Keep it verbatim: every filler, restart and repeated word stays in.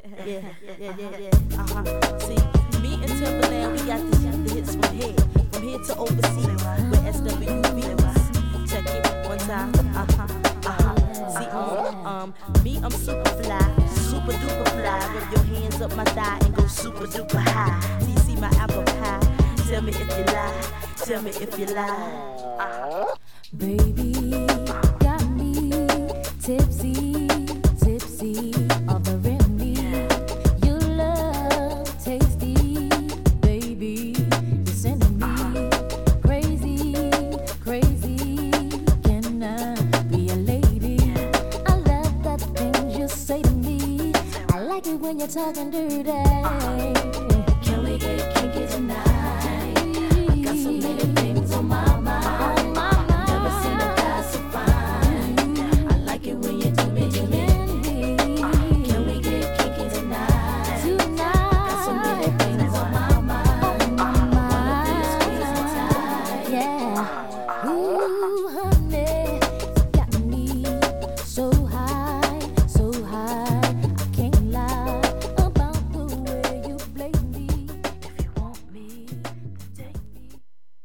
yeah, yeah, yeah, yeah. Uh huh. See, me and Timberland, we got the, the hits from here, from here to overseas, with S W Bs. Check it one time. Uh huh. Uh huh. See, um, um, me, I'm super fly, super duper fly. Rub your hands up my thigh and go super duper high. See, see my apple pie. Tell me if you lie. Tell me if you lie. Uh-huh. Baby, got me tipsy, tipsy of the remedy. Your love tasty, baby. You're sending me crazy, crazy. Can I be a lady? I love the things you say to me. I like it when you're talking dirty. Can we get kinky tonight? Got so many things on my mind.